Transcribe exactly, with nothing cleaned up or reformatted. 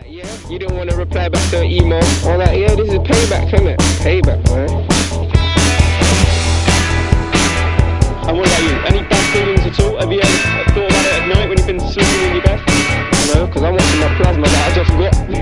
like, yeah, you didn't want to reply back to an email. I was like, yeah, this is payback, isn't it? Payback, man. And what about you? Any bad feelings at all? Have you ever thought about it at night when you've been sleeping in your bed? No, because I'm watching my plasma that I just got.